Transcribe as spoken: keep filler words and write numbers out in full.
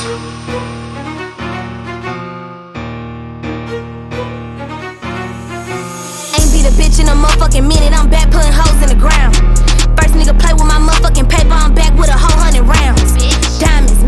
Ain't beat a bitch in a motherfucking minute, I'm back putting hoes in the ground. First nigga play with my motherfucking paper, I'm back with a whole hundred rounds. Diamonds,